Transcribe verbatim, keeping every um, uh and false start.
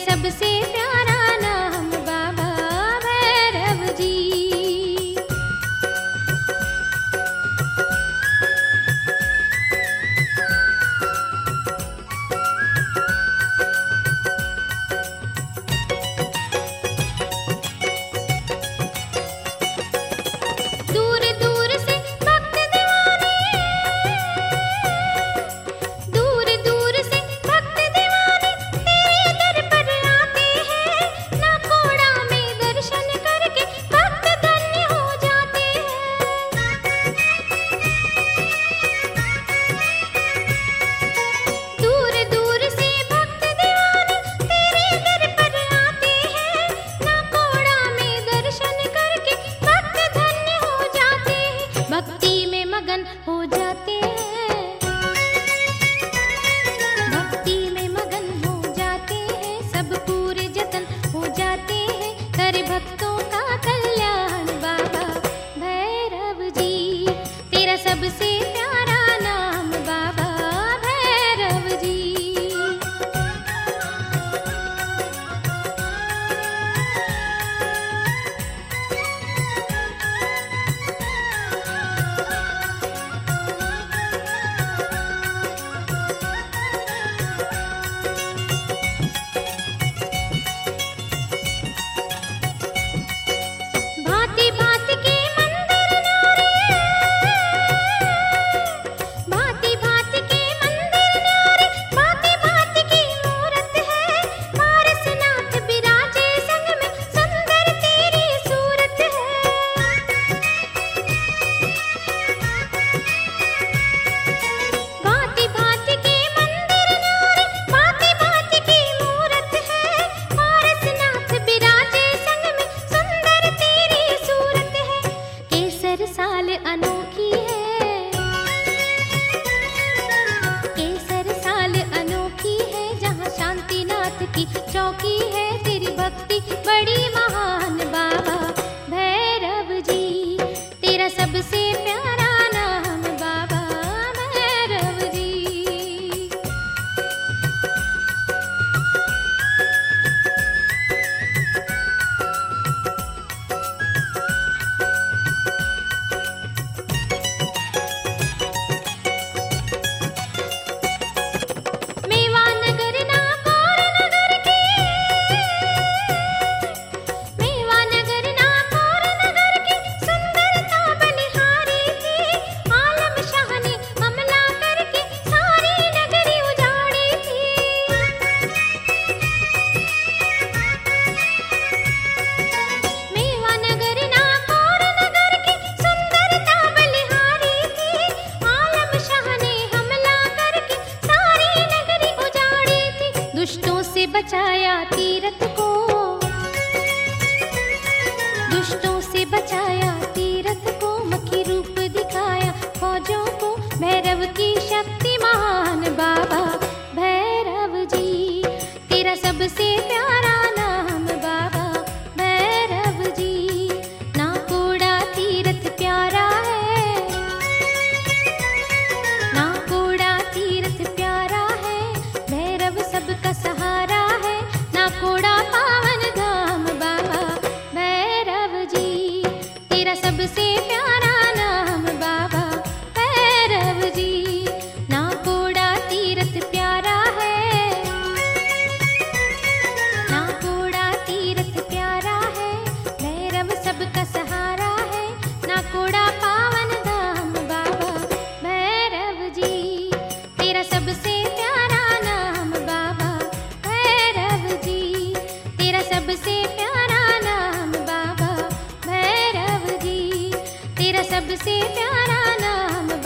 सबसे प्यारा नाम बाबा भैरव जी। दूर दूर से भक्त दीवाने, दूर दूर से भक्त दीवाने तेरे दर पर आते हैं। ना कोड़ा में दर्शन करके भक्त धन्य हो जाते हैं। दूर दूर से भक्त दीवाने तेरे दर पर आते हैं। ना कोड़ा में दर्शन करके भक्त धन्य हो जाते हैं। भक्ति में मगन हो जाते हैं, भक्ति में मगन हो जाते हैं। सब पूरे जतन हो जाते हैं, करे भक्तों का कल्याण बाबा भैरव जी। तेरा सबसे प्यारा नाम बाबा भैरव जी। भांति भांति के मंदिर न्यारे, भांति भांति के मंदिर न्यारे, भांति भांति की मूरत है। पारसनाथ विराजे संग में, सुंदर तेरी सूरत है। भांति भांति के मंदिर न्यारे, भांति भांति की मूरत है। पारसनाथ विराजे संग में, सुंदर तेरी सूरत है। केसर साल अनोखी है, केसर साल अनोखी है। जहाँ शांतिनाथ की चौकी है, तेरी भक्ति बड़ी महान बाबा भैरव जी। तेरा सबसे प्यारा नाम बाबा भैरव जी। मेवा नगर ना कौर नगर के, मेवा नगर ना कौर नगर के, सुंदरता बलिहारी थी। आलम शाह ने हमला करके सारी नगरी उजाड़ी थी। मेवा नगर ना कौर नगर के, सुंदरता बलिहारी थी। आलम शाह ने हमला करके सारी नगरी उजाड़ी थी। दुष्टों से बचाया तीरथ को, दुष्टों से बचाया तीरथ को। मक्खी रूप दिखाया फौजों को, भैरव की शक्ति महान बाबा भैरव जी। तेरा सबसे प्यारा नाम बाबा भैरव जी। ना कोड़ा तीरथ प्यारा है, ना कोड़ा तीरथ प्यारा है। भैरव सबका सहारा है, ना कोड़ा पावन धाम बाबा भैरव जी। तेरा सबसे प्यारा नाम बाबा भैरव जी। ना कोड़ा तीरथ प्यारा है, ना कोड़ा तीरथ प्यारा है। भैरव सबका सहारा है, ना कोड़ा पावन धाम बाबा भैरव जी। तेरा सबसे प्यारा नाम बाबा भैरव जी। तेरा सबसे प्यारा नाम बाबा भैरव जी। तेरा सबसे प्यारा नाम